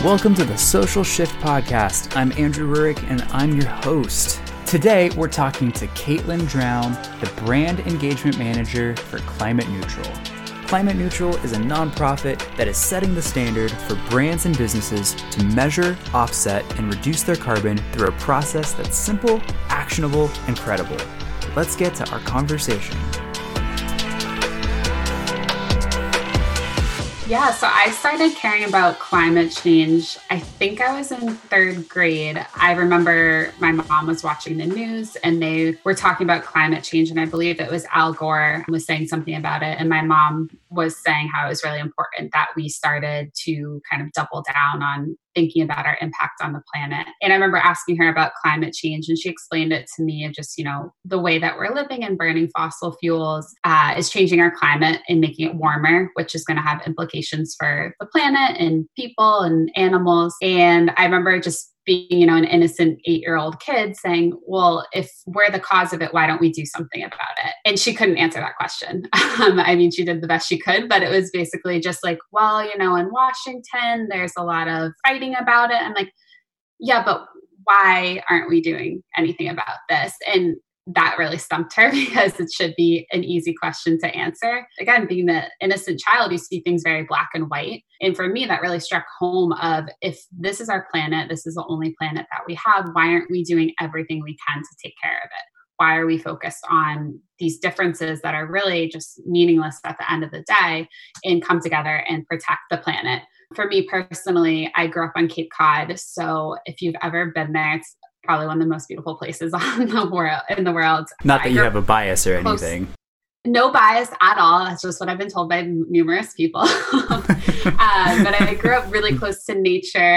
Welcome to the Social Shift Podcast. I'm Andrew Rurik and I'm your host. Today, we're talking to Caitlin Drown, the Brand Engagement Manager for Climate Neutral. Climate Neutral is a nonprofit that is setting the standard for brands and businesses to measure, offset, and reduce their carbon through a process that's simple, actionable, and credible. Let's get to our conversation. Yeah, so I started caring about climate change. I think I was in third grade. I remember my mom was watching the news and they were talking about climate change. And I believe it was Al Gore was saying something about it. And my mom was saying how it was really important that we started to kind of double down on thinking about our impact on the planet. And I remember asking her about climate change and she explained it to me of just, the way that we're living and burning fossil fuels is changing our climate and making it warmer, which is going to have implications for the planet and people and animals. And I remember just being, an innocent 8-year-old kid saying, well, if we're the cause of it, why don't we do something about it? And she couldn't answer that question. She did the best she could, but it was basically just like, well, in Washington, there's a lot of fighting about it. I'm like, yeah, but why aren't we doing anything about this? And that really stumped her because it should be an easy question to answer. Again, being the innocent child, you see things very black and white. And for me, that really struck home of if this is our planet, this is the only planet that we have, why aren't we doing everything we can to take care of it? Why are we focused on these differences that are really just meaningless at the end of the day and come together and protect the planet? For me personally, I grew up on Cape Cod. So if you've ever been there, it's probably one of the most beautiful places in the world. Not that you have a bias or anything. No bias at all. That's just what I've been told by numerous people. But I grew up really close to nature.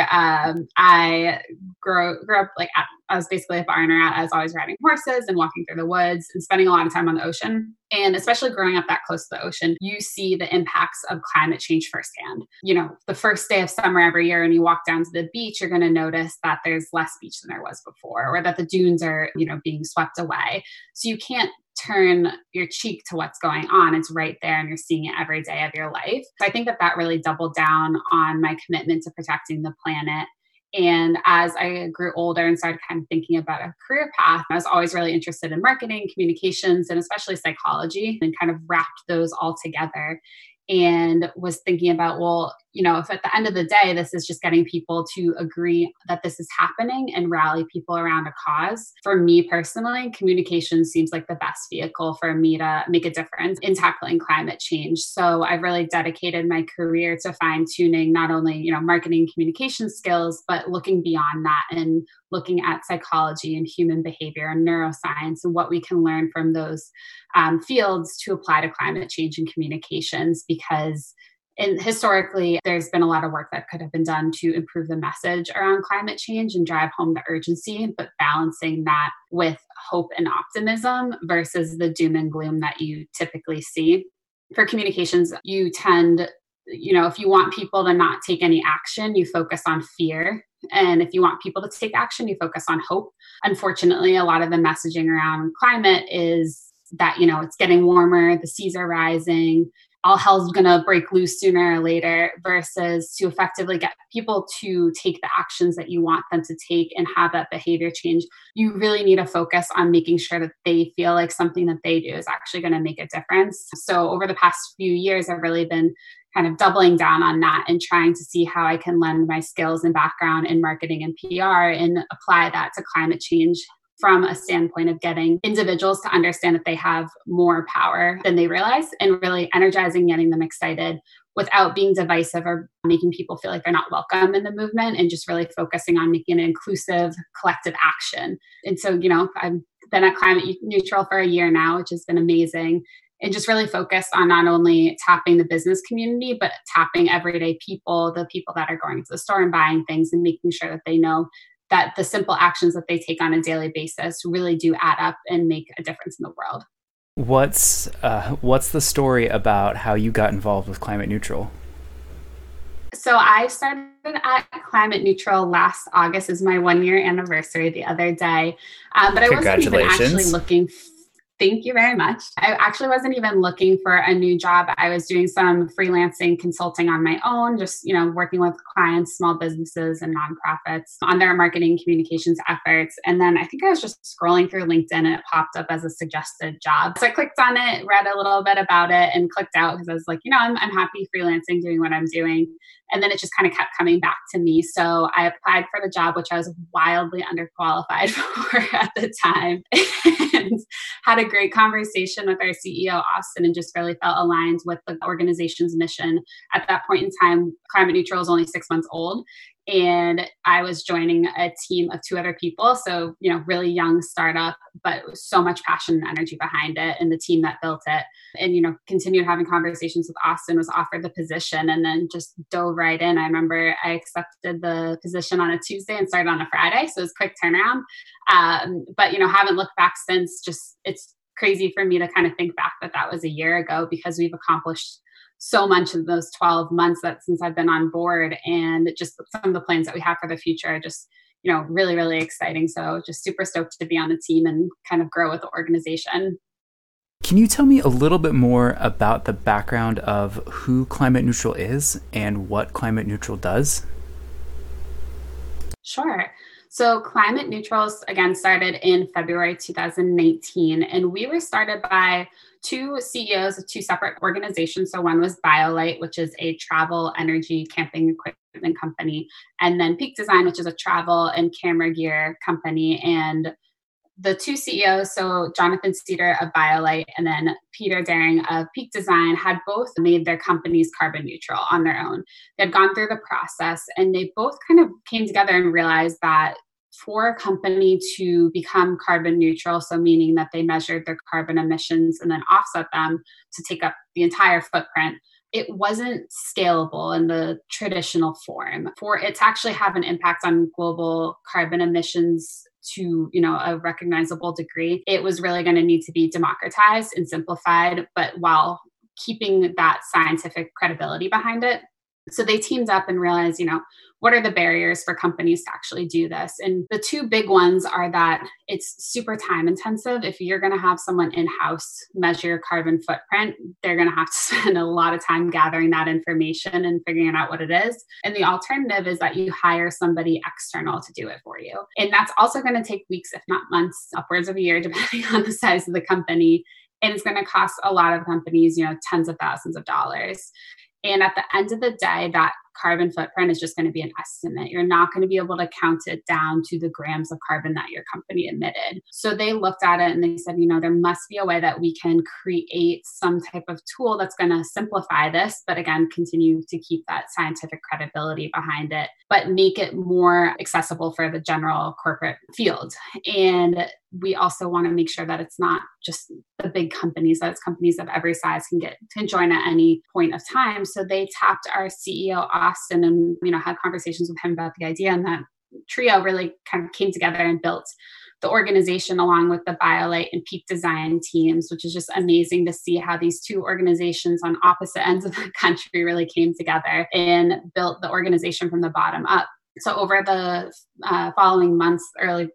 I grew up I was basically a barn rat. I was always riding horses and walking through the woods and spending a lot of time on the ocean. And especially growing up that close to the ocean, you see the impacts of climate change firsthand. The first day of summer every year and you walk down to the beach, you're going to notice that there's less beach than there was before, or that the dunes are, being swept away. So you can't turn your cheek to what's going on. It's right there and you're seeing it every day of your life. So I think that really doubled down on my commitment to protecting the planet. And as I grew older and started kind of thinking about a career path, I was always really interested in marketing, communications, and especially psychology, and kind of wrapped those all together. And was thinking about, well, if at the end of the day, this is just getting people to agree that this is happening and rally people around a cause. For me personally, communication seems like the best vehicle for me to make a difference in tackling climate change. So I've really dedicated my career to fine tuning not only, marketing communication skills, but looking beyond that and looking at psychology and human behavior and neuroscience and what we can learn from those fields to apply to climate change and communications. Because historically, there's been a lot of work that could have been done to improve the message around climate change and drive home the urgency, but balancing that with hope and optimism versus the doom and gloom that you typically see. For communications, you tend, if you want people to not take any action, you focus on fear. And if you want people to take action, you focus on hope. Unfortunately, a lot of the messaging around climate is that, it's getting warmer, the seas are rising, all hell's going to break loose sooner or later, versus to effectively get people to take the actions that you want them to take and have that behavior change. You really need to focus on making sure that they feel like something that they do is actually going to make a difference. So over the past few years, I've really been kind of doubling down on that and trying to see how I can lend my skills and background in marketing and PR and apply that to climate change from a standpoint of getting individuals to understand that they have more power than they realize and really energizing, getting them excited without being divisive or making people feel like they're not welcome in the movement, and just really focusing on making an inclusive collective action. And so, I've been at Climate Neutral for a year now, which has been amazing. And just really focused on not only tapping the business community, but tapping everyday people, the people that are going to the store and buying things, and making sure that they know that the simple actions that they take on a daily basis really do add up and make a difference in the world. What's the story about how you got involved with Climate Neutral? So I started at Climate Neutral last August. Is my 1-year anniversary the other day. But I wasn't even actually looking Thank you very much. I actually wasn't even looking for a new job. I was doing some freelancing consulting on my own, just, working with clients, small businesses and nonprofits on their marketing communications efforts. And then I think I was just scrolling through LinkedIn and it popped up as a suggested job. So I clicked on it, read a little bit about it and clicked out because I was like, I'm happy freelancing, doing what I'm doing. And then it just kind of kept coming back to me. So I applied for the job, which I was wildly underqualified for at the time, and had a great conversation with our CEO, Austin, and just really felt aligned with the organization's mission. At that point in time, Climate Neutral was only 6 months old. And I was joining a team of 2 other people. So, really young startup, but so much passion and energy behind it and the team that built it. And, continued having conversations with Austin, was offered the position and then just dove right in. I remember I accepted the position on a Tuesday and started on a Friday. So it was a quick turnaround. But, haven't looked back since. Just, it's crazy for me to kind of think back that was a year ago, because we've accomplished so much in those 12 months that since I've been on board, and just some of the plans that we have for the future are just, really, really exciting. So just super stoked to be on the team and kind of grow with the organization. Can you tell me a little bit more about the background of who Climate Neutral is and what Climate Neutral does? Sure. So Climate Neutrals, again, started in February 2019, and we were started by 2 CEOs of 2 separate organizations. So one was BioLite, which is a travel, energy, camping equipment company, and then Peak Design, which is a travel and camera gear company. And the 2 CEOs, so Jonathan Cedar of BioLite and then Peter Daring of Peak Design, had both made their companies carbon neutral on their own. They had gone through the process, and they both kind of came together and realized that for a company to become carbon neutral, so meaning that they measured their carbon emissions and then offset them to take up the entire footprint, it wasn't scalable in the traditional form. For it to actually have an impact on global carbon emissions to, a recognizable degree, it was really going to need to be democratized and simplified, but while keeping that scientific credibility behind it. So they teamed up and realized, what are the barriers for companies to actually do this? And the 2 big ones are that it's super time intensive. If you're going to have someone in-house measure your carbon footprint, they're going to have to spend a lot of time gathering that information and figuring out what it is. And the alternative is that you hire somebody external to do it for you. And that's also going to take weeks, if not months, upwards of a year, depending on the size of the company. And it's going to cost a lot of companies, tens of thousands of dollars. And at the end of the day, that carbon footprint is just going to be an estimate. You're not going to be able to count it down to the grams of carbon that your company emitted. So they looked at it and they said, there must be a way that we can create some type of tool that's going to simplify this, but again, continue to keep that scientific credibility behind it, but make it more accessible for the general corporate field. And we also want to make sure that it's not just the big companies, that it's companies of every size can join at any point of time. So they tapped our CEO, Austin, and, had conversations with him about the idea. And that trio really kind of came together and built the organization along with the BioLite and Peak Design teams, which is just amazing to see how these 2 organizations on opposite ends of the country really came together and built the organization from the bottom up. So over the following months, early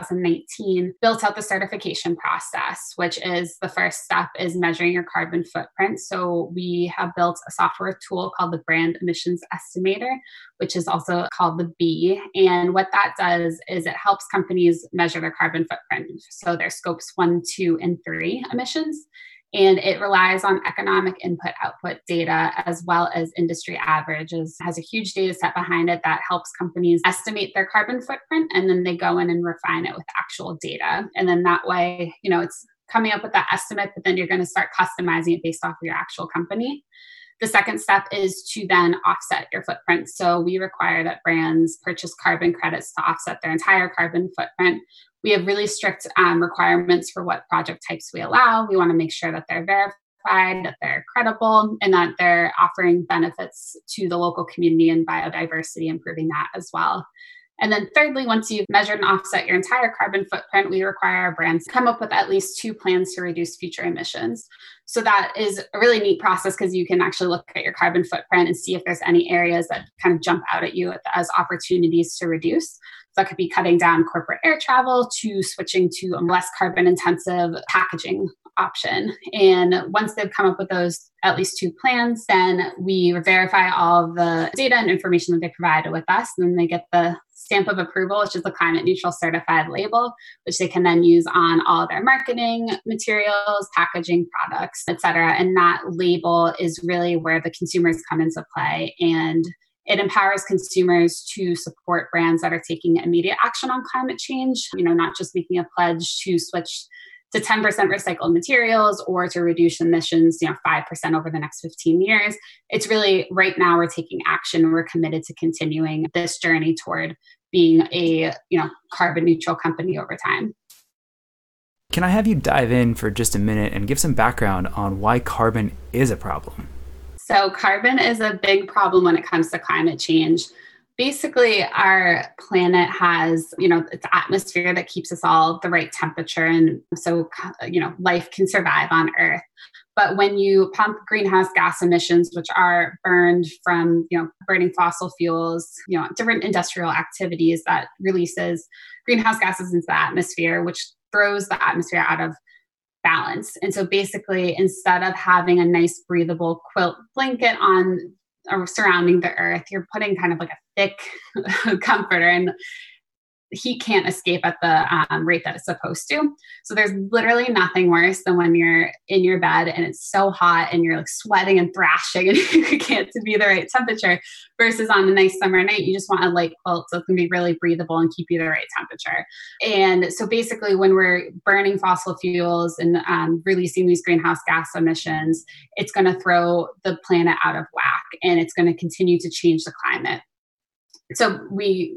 2019, built out the certification process, which is the first step is measuring your carbon footprint. So we have built a software tool called the Brand Emissions Estimator, which is also called the B. And what that does is it helps companies measure their carbon footprint. So their scopes 1, 2, and 3 emissions. And it relies on economic input-output data as well as industry averages. It has a huge data set behind it that helps companies estimate their carbon footprint, and then they go in and refine it with actual data. And then that way, it's coming up with that estimate, but then you're going to start customizing it based off of your actual company. The second step is to then offset your footprint. So we require that brands purchase carbon credits to offset their entire carbon footprint. We have really strict requirements for what project types we allow. We want to make sure that they're verified, that they're credible, and that they're offering benefits to the local community and biodiversity, improving that as well. And then thirdly, once you've measured and offset your entire carbon footprint, we require our brands to come up with at least 2 plans to reduce future emissions. So that is a really neat process because you can actually look at your carbon footprint and see if there's any areas that kind of jump out at you as opportunities to reduce. So that could be cutting down corporate air travel to switching to less carbon intensive packaging option. And once they've come up with those at least 2 plans, then we verify all of the data and information that they provided with us. And then they get the stamp of approval, which is the climate neutral certified label, which they can then use on all their marketing materials, packaging, products, et cetera. And that label is really where the consumers come into play. And it empowers consumers to support brands that are taking immediate action on climate change, not just making a pledge to switch to 10% recycled materials or to reduce emissions, 5% over the next 15 years. It's really right now we're taking action. We're committed to continuing this journey toward being a, carbon neutral company over time. Can I have you dive in for just a minute and give some background on why carbon is a problem? So carbon is a big problem when it comes to climate change. Basically, our planet has, its atmosphere that keeps us all the right temperature. And so, life can survive on Earth. But when you pump greenhouse gas emissions, which are burned from, burning fossil fuels, different industrial activities that releases greenhouse gases into the atmosphere, which throws the atmosphere out of balance. And so basically, instead of having a nice breathable quilt blanket on or surrounding the Earth, you're putting kind of like a thick comforter, and heat can't escape at the rate that it's supposed to. So there's literally nothing worse than when you're in your bed and it's so hot and you're like sweating and thrashing and you can't be the right temperature, versus on a nice summer night, you just want a light quilt so it can be really breathable and keep you the right temperature. And so basically when we're burning fossil fuels and releasing these greenhouse gas emissions, it's going to throw the planet out of whack and it's going to continue to change the climate. So we,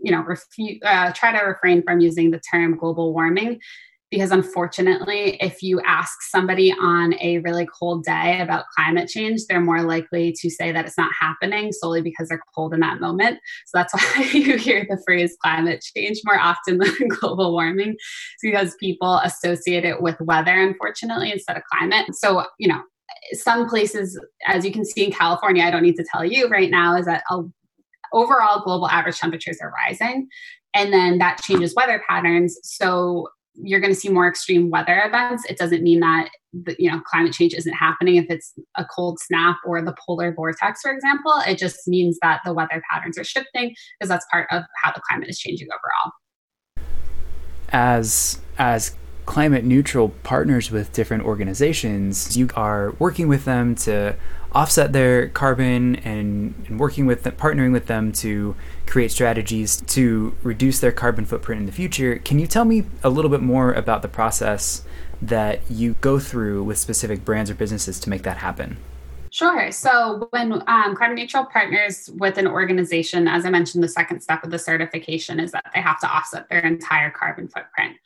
try to refrain from using the term global warming, because unfortunately, if you ask somebody on a really cold day about climate change, they're more likely to say that it's not happening solely because they're cold in that moment. So that's why you hear the phrase climate change more often than global warming. It's because people associate it with weather, unfortunately, instead of climate. So, some places, as you can see in California, I don't need to tell you right now, is that overall global average temperatures are rising, and then that changes weather patterns. So you're going to see more extreme weather events. It doesn't mean that climate change isn't happening if it's a cold snap or the polar vortex, for example. It just means that the weather patterns are shifting, because that's part of how the climate is changing overall. As climate neutral partners with different organizations, you are working with them to offset their carbon and working with them, partnering with them to create strategies to reduce their carbon footprint in the future. Can you tell me a little bit more about the process that you go through with specific brands or businesses to make that happen? Sure. So when carbon neutral partners with an organization, as I mentioned, the second step of the certification is that they have to offset their entire carbon footprint.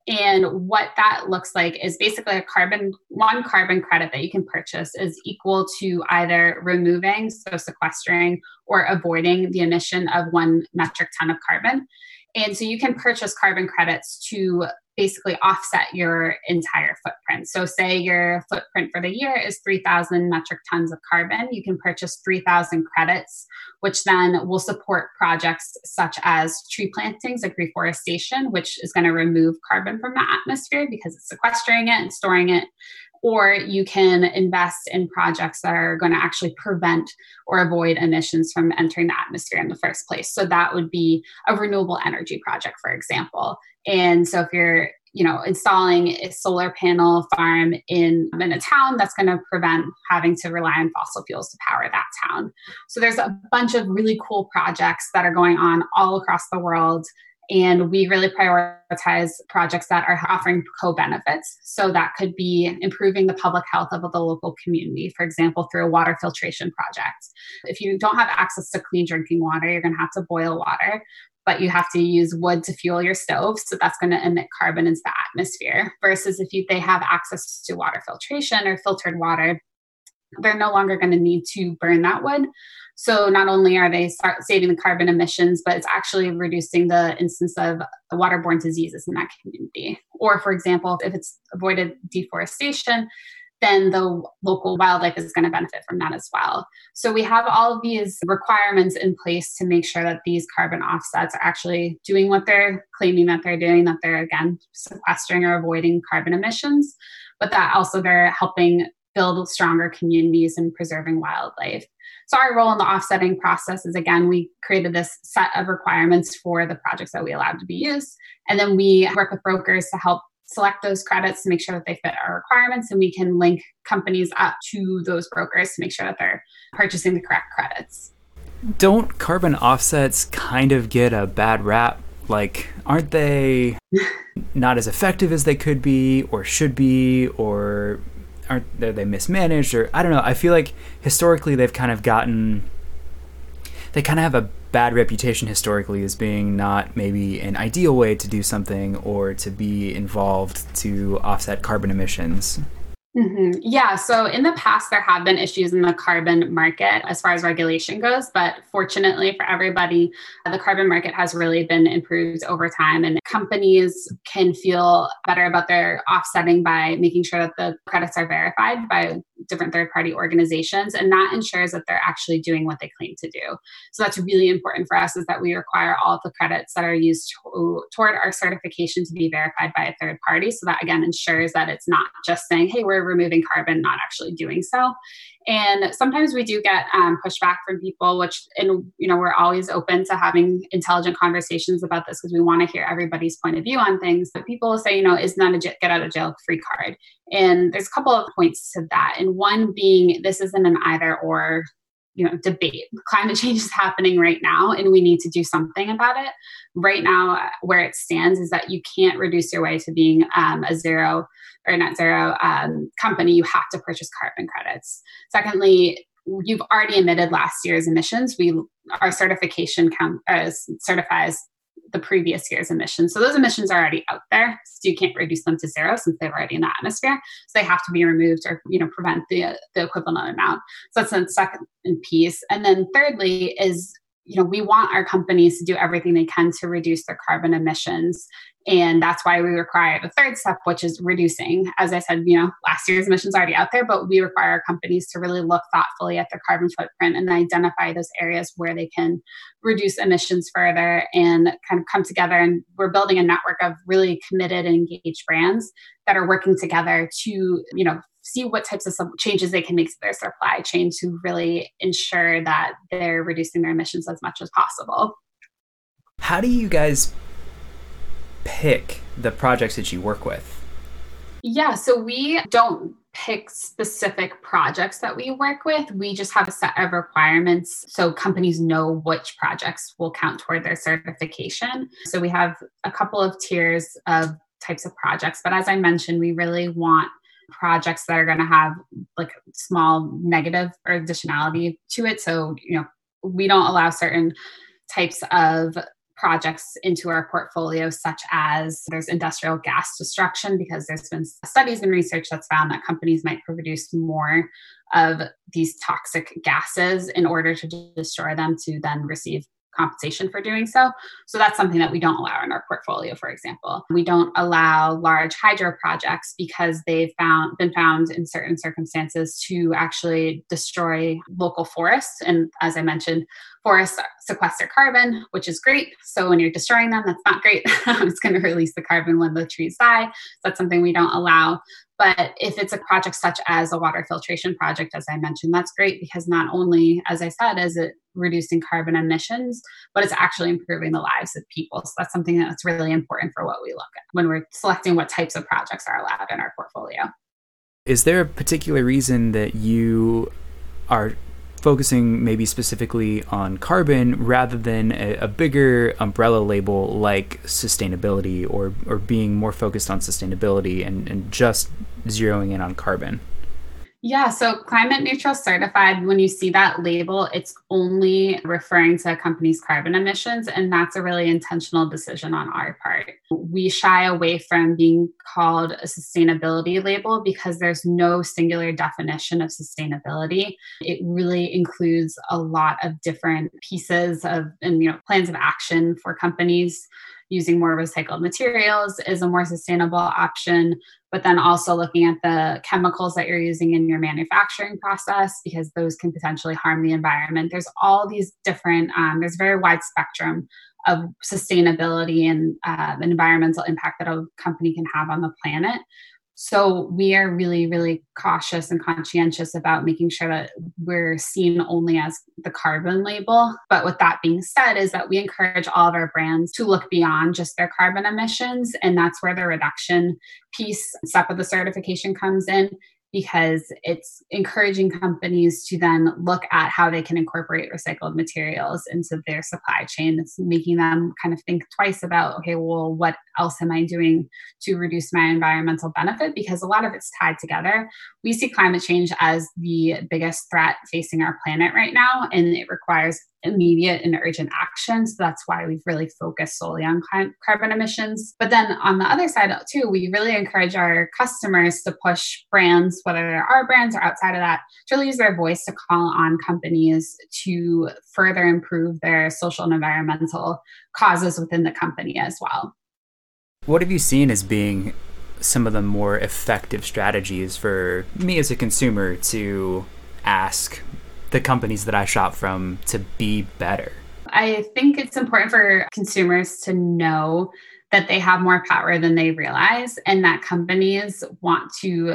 And what that looks like is basically one carbon credit that you can purchase is equal to either removing, so sequestering, or avoiding the emission of 1 metric ton of carbon. And so you can purchase carbon credits to basically offset your entire footprint. So say your footprint for the year is 3,000 metric tons of carbon, you can purchase 3,000 credits, which then will support projects such as tree plantings, like reforestation, which is going to remove carbon from the atmosphere because it's sequestering it and storing it. Or you can invest in projects that are going to actually prevent or avoid emissions from entering the atmosphere in the first place. So that would be a renewable energy project, for example. And so if you're, installing a solar panel farm in a town, that's going to prevent having to rely on fossil fuels to power that town. So there's a bunch of really cool projects that are going on all across the world. And we really prioritize projects that are offering co-benefits. So that could be improving the public health of the local community, for example, through a water filtration project. If you don't have access to clean drinking water, you're going to have to boil water, but you have to use wood to fuel your stove. So that's going to emit carbon into the atmosphere. Versus if they have access to water filtration or filtered water, they're no longer going to need to burn that wood. So not only are they saving the carbon emissions, but it's actually reducing the instance of waterborne diseases in that community. Or for example, if it's avoided deforestation, then the local wildlife is going to benefit from that as well. So we have all of these requirements in place to make sure that these carbon offsets are actually doing what they're claiming that they're doing, that they're, again, sequestering or avoiding carbon emissions. but that also they're helping build stronger communities and preserving wildlife. So our role in the offsetting process is, again, we created this set of requirements for the projects that we allowed to be used. And then we work with brokers to help select those credits to make sure that they fit our requirements. And we can link companies up to those brokers to make sure that they're purchasing the correct credits. Don't carbon offsets kind of get a bad rap? Like, aren't they not as effective as they could be or should be, or aren't they mismanaged, or I don't know. I feel like historically they kind of have a bad reputation historically as being not maybe an ideal way to do something or to be involved to offset carbon emissions. Mm-hmm. Yeah. So in the past, there have been issues in the carbon market as far as regulation goes, but fortunately for everybody, the carbon market has really been improved over time, and companies can feel better about their offsetting by making sure that the credits are verified by different third-party organizations, and that ensures that they're actually doing what they claim to do. So that's really important for us, is that we require all of the credits that are used toward our certification to be verified by a third party. So that, again, ensures that it's not just saying, hey, we're removing carbon, not actually doing so. And sometimes we do get pushback from people, we're always open to having intelligent conversations about this because we want to hear everybody's point of view on things. But people will say, is not a get out of jail free card. And there's a couple of points to that. And one being, this isn't an either or debate. Climate change is happening right now, and we need to do something about it. Right now, where it stands is that you can't reduce your way to being a zero or net zero company. You have to purchase carbon credits. Secondly, you've already emitted last year's emissions. Our certification certifies the previous year's emissions. So those emissions are already out there. So you can't reduce them to zero since they're already in the atmosphere. So they have to be removed or, prevent the equivalent amount. So that's the second piece. And then thirdly is, we want our companies to do everything they can to reduce their carbon emissions. And that's why we require the third step, which is reducing. As I said, last year's emissions are already out there, but we require our companies to really look thoughtfully at their carbon footprint and identify those areas where they can reduce emissions further and kind of come together. And we're building a network of really committed and engaged brands that are working together to, see what types of changes they can make to their supply chain to really ensure that they're reducing their emissions as much as possible. How do you guys pick the projects that you work with? Yeah, so we don't pick specific projects that we work with. We just have a set of requirements so companies know which projects will count toward their certification. So we have a couple of tiers of types of projects, but as I mentioned, we really want projects that are going to have like small negative or additionality to it. So, we don't allow certain types of projects into our portfolio, such as there's industrial gas destruction, because there's been studies and research that's found that companies might produce more of these toxic gases in order to destroy them to then receive compensation for doing so. So that's something that we don't allow in our portfolio, for example. We don't allow large hydro projects because they've been found in certain circumstances to actually destroy local forests. And as I mentioned, forests sequester carbon, which is great. So when you're destroying them, that's not great. It's going to release the carbon when the trees die. So that's something we don't allow. But if it's a project such as a water filtration project, as I mentioned, that's great because not only, as I said, is it reducing carbon emissions, but it's actually improving the lives of people. So that's something that's really important for what we look at when we're selecting what types of projects are allowed in our portfolio. Is there a particular reason that you are focusing maybe specifically on carbon rather than a bigger umbrella label like sustainability or being more focused on sustainability and just zeroing in on carbon? Yeah, so climate neutral certified, when you see that label, it's only referring to a company's carbon emissions, and that's a really intentional decision on our part. We shy away from being called a sustainability label because there's no singular definition of sustainability. It really includes a lot of different pieces and plans of action for companies. Using more recycled materials is a more sustainable option, but then also looking at the chemicals that you're using in your manufacturing process, because those can potentially harm the environment. There's all these different, there's a very wide spectrum of sustainability and environmental impact that a company can have on the planet. So we are really, really cautious and conscientious about making sure that we're seen only as the carbon label. But with that being said, is that we encourage all of our brands to look beyond just their carbon emissions. And that's where the reduction piece step of the certification comes in, because it's encouraging companies to then look at how they can incorporate recycled materials into their supply chain. It's making them kind of think twice about, okay, well, what else am I doing to reduce my environmental benefit? Because a lot of it's tied together. We see climate change as the biggest threat facing our planet right now, and it requires immediate and urgent action. So that's why we've really focused solely on carbon emissions. But then on the other side too, we really encourage our customers to push brands, whether they're our brands or outside of that, to really use their voice to call on companies to further improve their social and environmental causes within the company as well. What have you seen as being some of the more effective strategies for me as a consumer to ask the companies that I shop from to be better? I think it's important for consumers to know that they have more power than they realize, and that companies want to,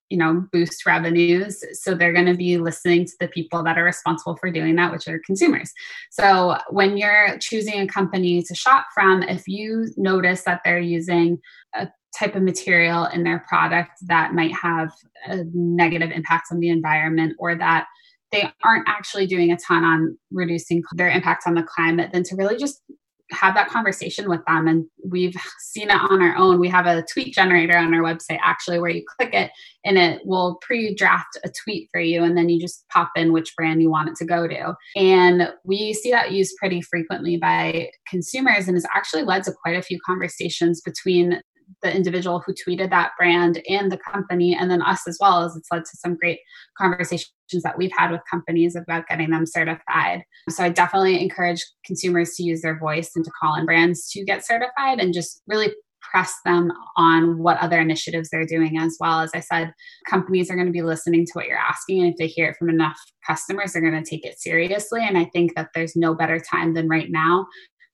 boost revenues. So they're going to be listening to the people that are responsible for doing that, which are consumers. So when you're choosing a company to shop from, if you notice that they're using a type of material in their product that might have a negative impact on the environment, or that they aren't actually doing a ton on reducing their impact on the climate, then to really just have that conversation with them. And we've seen it on our own. We have a tweet generator on our website, actually, where you click it and it will pre-draft a tweet for you. And then you just pop in which brand you want it to go to. And we see that used pretty frequently by consumers, and has actually led to quite a few conversations between the individual who tweeted that brand and the company, and then us as well, as it's led to some great conversations that we've had with companies about getting them certified. So I definitely encourage consumers to use their voice and to call in brands to get certified, and just really press them on what other initiatives they're doing as well. As I said, companies are going to be listening to what you're asking, and if they hear it from enough customers, they're going to take it seriously. And I think that there's no better time than right now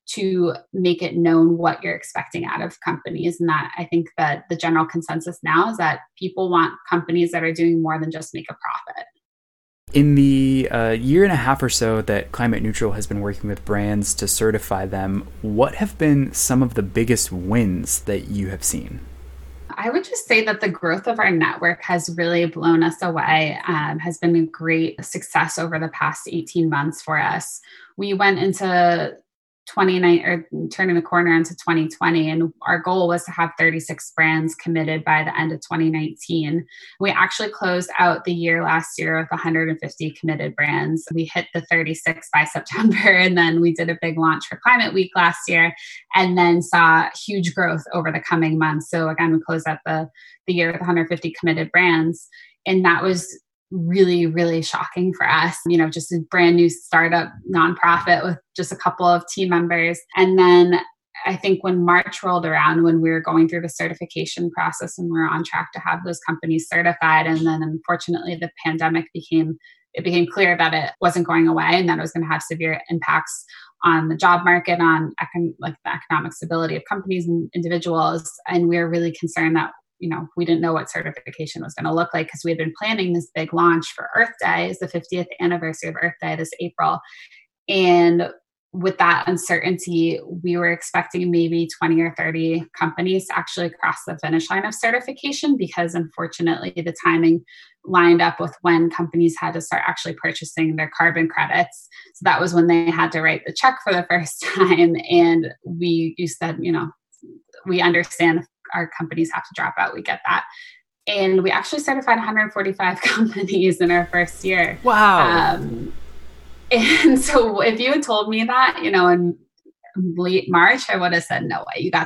to make it known what you're expecting out of companies. And that, I think that the general consensus now is that people want companies that are doing more than just make a profit. In the year and a half or so that Climate Neutral has been working with brands to certify them, what have been some of the biggest wins that you have seen? I would just say that the growth of our network has really blown us away, has been a great success over the past 18 months for us. We went into turning the corner into 2020. And our goal was to have 36 brands committed by the end of 2019. We actually closed out the year last year with 150 committed brands. We hit the 36 by September, and then we did a big launch for Climate Week last year, and then saw huge growth over the coming months. So again, we closed out the year with 150 committed brands. And that was really, really shocking for us, just a brand new startup nonprofit with just a couple of team members. And then I think when March rolled around, when we were going through the certification process and we were on track to have those companies certified, and then unfortunately the pandemic became clear that it wasn't going away and that it was going to have severe impacts on the job market, on the economic stability of companies and individuals. And we were really concerned that we didn't know what certification was going to look like, because we had been planning this big launch for Earth Day, is the 50th anniversary of Earth Day this April. And with that uncertainty, we were expecting maybe 20 or 30 companies to actually cross the finish line of certification, because unfortunately the timing lined up with when companies had to start actually purchasing their carbon credits. So that was when they had to write the check for the first time. And you said, we understand our companies have to drop out. We get that. And we actually certified 145 companies in our first year. Wow. And so if you had told me that, in late March, I would have said, no way, you got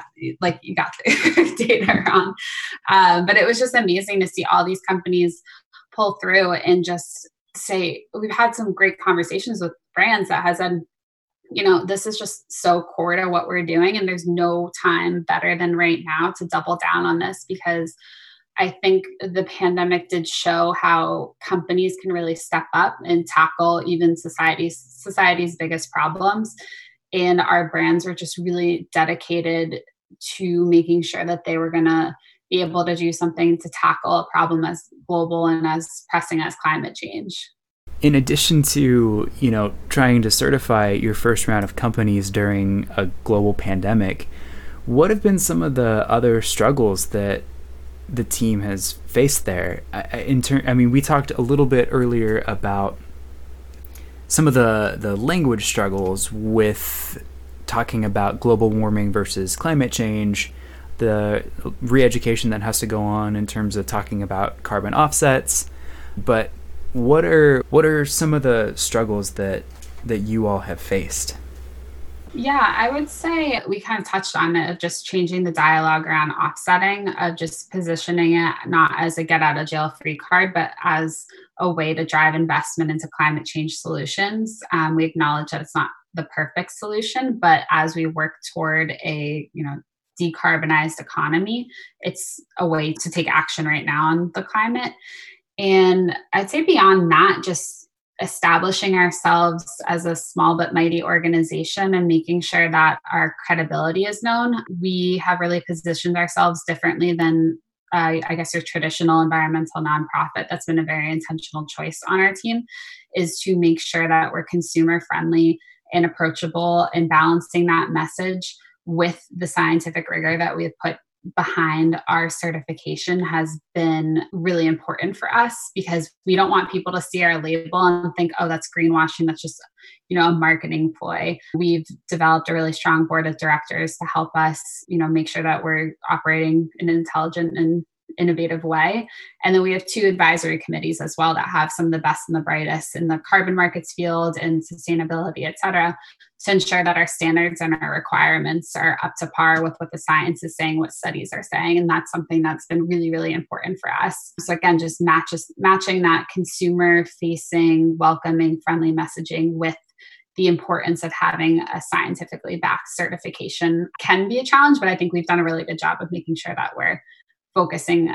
the data wrong. But it was just amazing to see all these companies pull through and just say, we've had some great conversations with brands that has said, this is just so core to what we're doing. And there's no time better than right now to double down on this, because I think the pandemic did show how companies can really step up and tackle even society's biggest problems. And our brands were just really dedicated to making sure that they were going to be able to do something to tackle a problem as global and as pressing as climate change. In addition to, trying to certify your first round of companies during a global pandemic, what have been some of the other struggles that the team has faced there? We talked a little bit earlier about some of the language struggles with talking about global warming versus climate change, the re-education that has to go on in terms of talking about carbon offsets. But what are some of the struggles that you all have faced? Yeah, I would say we kind of touched on it, of just changing the dialogue around offsetting, of just positioning it not as a get out of jail free card, but as a way to drive investment into climate change solutions. We acknowledge that it's not the perfect solution, but as we work toward a decarbonized economy, it's a way to take action right now on the climate. And I'd say beyond that, just establishing ourselves as a small but mighty organization and making sure that our credibility is known. We have really positioned ourselves differently than, I guess, your traditional environmental nonprofit. That's been a very intentional choice on our team, is to make sure that we're consumer friendly and approachable, and balancing that message with the scientific rigor that we've put behind our certification has been really important for us, because we don't want people to see our label and think, oh, that's greenwashing. That's just, a marketing ploy. We've developed a really strong board of directors to help us, make sure that we're operating in an intelligent and innovative way. And then we have 2 advisory committees as well that have some of the best and the brightest in the carbon markets field and sustainability, et cetera, to ensure that our standards and our requirements are up to par with what the science is saying, what studies are saying. And that's something that's been really, really important for us. So again, just matching that consumer facing, welcoming, friendly messaging with the importance of having a scientifically backed certification can be a challenge, but I think we've done a really good job of making sure that we're focusing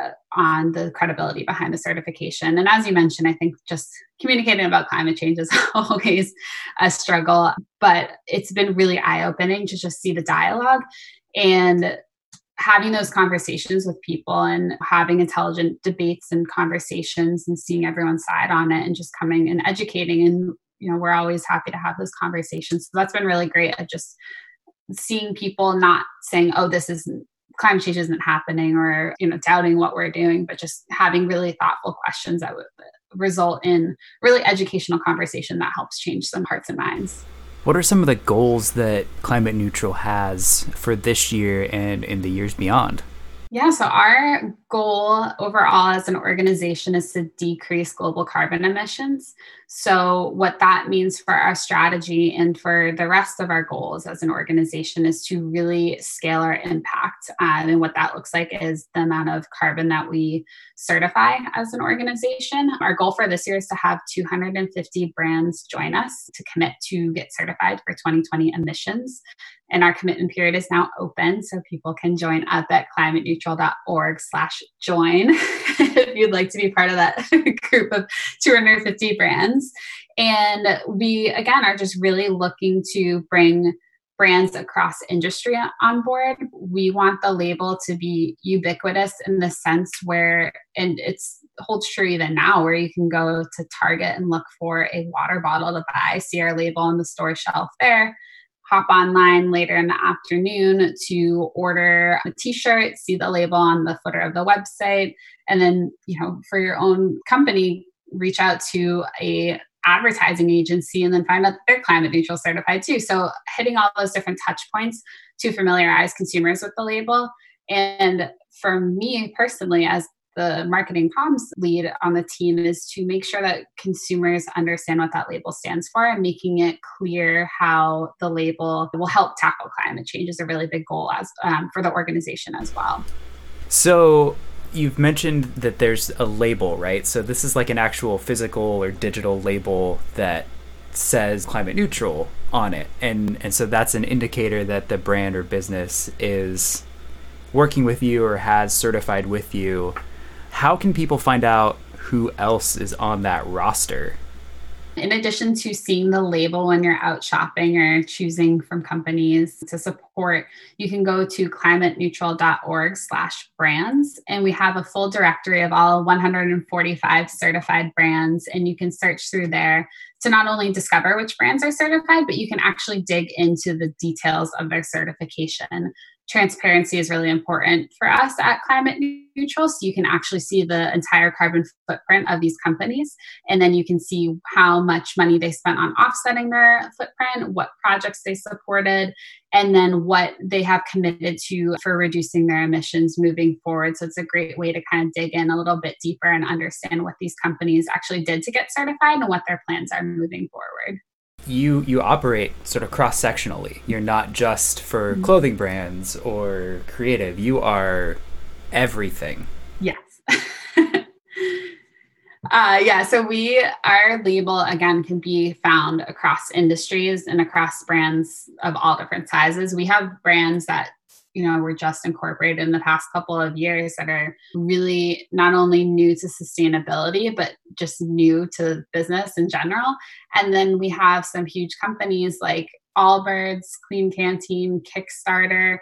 on the credibility behind the certification. And as you mentioned, I think just communicating about climate change is always a struggle, but it's been really eye-opening to just see the dialogue and having those conversations with people and having intelligent debates and conversations and seeing everyone's side on it and just coming and educating. And, we're always happy to have those conversations. So that's been really great, of just seeing people not saying, oh, climate change isn't happening, or, doubting what we're doing, but just having really thoughtful questions that would result in really educational conversation that helps change some hearts and minds. What are some of the goals that Climate Neutral has for this year and in the years beyond? Yeah, so our goal overall as an organization is to decrease global carbon emissions. So what that means for our strategy and for the rest of our goals as an organization is to really scale our impact. And what that looks like is the amount of carbon that we certify as an organization. Our goal for this year is to have 250 brands join us to commit to get certified for 2020 emissions. And our commitment period is now open, so people can join up at climateneutral.org/join if you'd like to be part of that group of 250 brands. And we, again, are just really looking to bring brands across industry on board. We want the label to be ubiquitous in the sense where, and it's holds true even now, where you can go to Target and look for a water bottle to buy, see our label on the store shelf there, hop online later in the afternoon to order a t-shirt, see the label on the footer of the website, and then, for your own company, reach out to a advertising agency and then find out that they're climate neutral certified too. So hitting all those different touch points to familiarize consumers with the label. And for me personally, as the marketing comms lead on the team, is to make sure that consumers understand what that label stands for, and making it clear how the label will help tackle climate change is a really big goal as for the organization as well. So you've mentioned that there's a label, right? So this is like an actual physical or digital label that says climate neutral on it. And so that's an indicator that the brand or business is working with you or has certified with you. How can people find out who else is on that roster? In addition to seeing the label when you're out shopping or choosing from companies to support, you can go to climateneutral.org/brands. And we have a full directory of all 145 certified brands. And you can search through there to not only discover which brands are certified, but you can actually dig into the details of their certification. Transparency is really important for us at Climate Neutral. So you can actually see the entire carbon footprint of these companies. And then you can see how much money they spent on offsetting their footprint, what projects they supported, and then what they have committed to for reducing their emissions moving forward. So it's a great way to kind of dig in a little bit deeper and understand what these companies actually did to get certified and what their plans are moving forward. You operate sort of cross-sectionally. You're not just for clothing brands or creative. You are everything. Yes. So our label, again, can be found across industries and across brands of all different sizes. We have brands that were just incorporated in the past couple of years that are really not only new to sustainability, but just new to business in general. And then we have some huge companies like Allbirds, Clean Canteen, Kickstarter,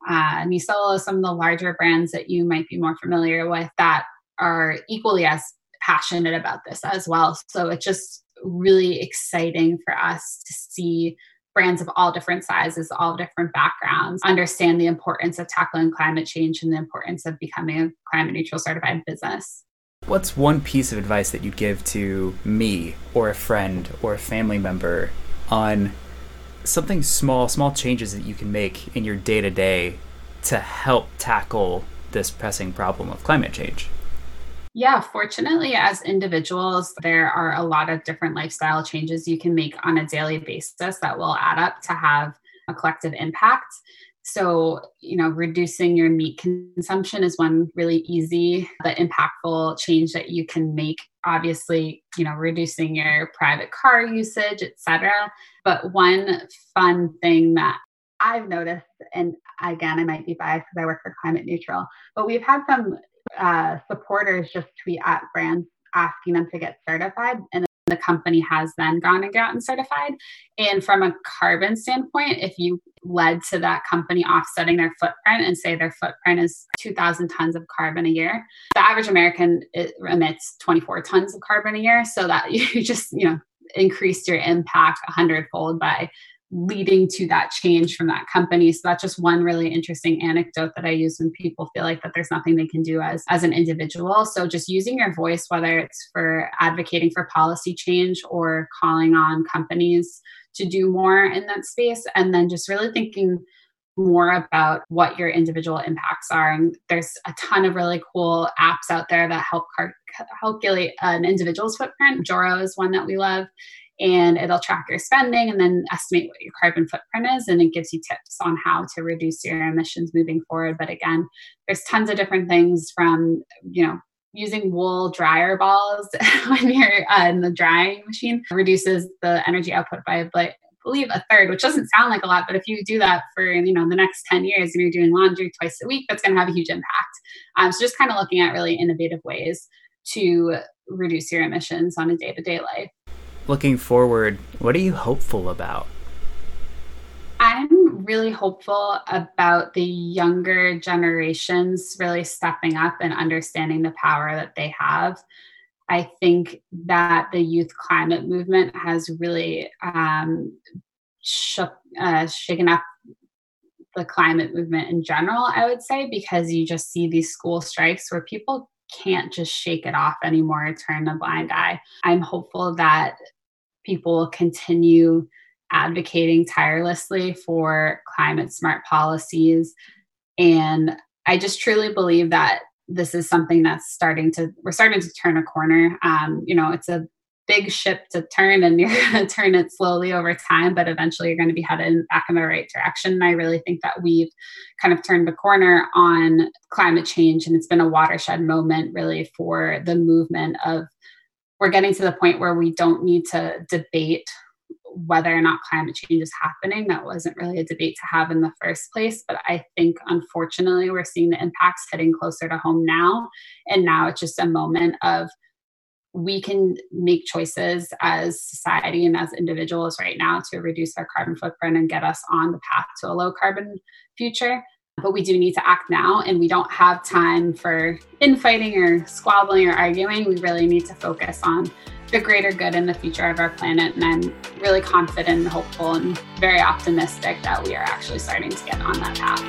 Nisolo, some of the larger brands that you might be more familiar with that are equally as passionate about this as well. So it's just really exciting for us to see brands of all different sizes, all different backgrounds, understand the importance of tackling climate change and the importance of becoming a climate neutral certified business. What's one piece of advice that you'd give to me or a friend or a family member on something small changes that you can make in your day-to-day to help tackle this pressing problem of climate change? Yeah, fortunately, as individuals, there are a lot of different lifestyle changes you can make on a daily basis that will add up to have a collective impact. So, reducing your meat consumption is one really easy but impactful change that you can make. Obviously, reducing your private car usage, etc. But one fun thing that I've noticed, and again, I might be biased because I work for Climate Neutral, but we've had some supporters just tweet at brands asking them to get certified, and the company has then gone and gotten certified. And from a carbon standpoint, if you led to that company offsetting their footprint and say their footprint is 2,000 tons of carbon a year, the average American emits 24 tons of carbon a year. So that you just increased your impact 100-fold by leading to that change from that company. So that's just one really interesting anecdote that I use when people feel like that there's nothing they can do as an individual. So just using your voice, whether it's for advocating for policy change or calling on companies to do more in that space, and then just really thinking more about what your individual impacts are. And there's a ton of really cool apps out there that help calculate an individual's footprint. Joro is one that we love. And it'll track your spending and then estimate what your carbon footprint is. And it gives you tips on how to reduce your emissions moving forward. But again, there's tons of different things from, using wool dryer balls when you're in the drying machine reduces the energy output by, I believe, a third, which doesn't sound like a lot. But if you do that for, the next 10 years and you're doing laundry twice a week, that's going to have a huge impact. So just kind of looking at really innovative ways to reduce your emissions on a day-to-day life. Looking forward, what are you hopeful about? I'm really hopeful about the younger generations really stepping up and understanding the power that they have. I think that the youth climate movement has really shaken up the climate movement in general, I would say, because you just see these school strikes where people can't just shake it off anymore or turn a blind eye. I'm hopeful that people will continue advocating tirelessly for climate smart policies. And I just truly believe that this is something that's we're starting to turn a corner. It's a big ship to turn and you're going to turn it slowly over time, but eventually you're going to be headed back in the right direction. And I really think that we've kind of turned the corner on climate change. And it's been a watershed moment really for the movement of, we're getting to the point where we don't need to debate whether or not climate change is happening. That wasn't really a debate to have in the first place. But I think, unfortunately, we're seeing the impacts hitting closer to home now. And now it's just a moment of we can make choices as society and as individuals right now to reduce our carbon footprint and get us on the path to a low carbon future. But we do need to act now, and we don't have time for infighting or squabbling or arguing. We really need to focus on the greater good in the future of our planet. And I'm really confident and hopeful and very optimistic that we are actually starting to get on that path.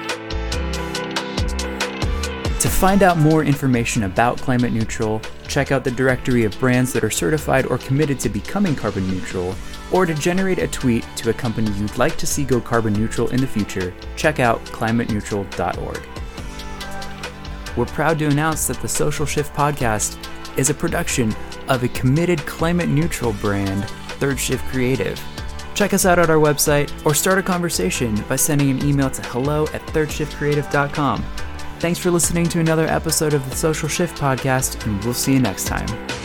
To find out more information about Climate Neutral, check out the directory of brands that are certified or committed to becoming carbon neutral, or to generate a tweet to a company you'd like to see go carbon neutral in the future, check out climateneutral.org. We're proud to announce that the Social Shift Podcast is a production of a committed climate neutral brand, Third Shift Creative. Check us out at our website or start a conversation by sending an email to hello@thirdshiftcreative.com. Thanks for listening to another episode of the Social Shift Podcast, and we'll see you next time.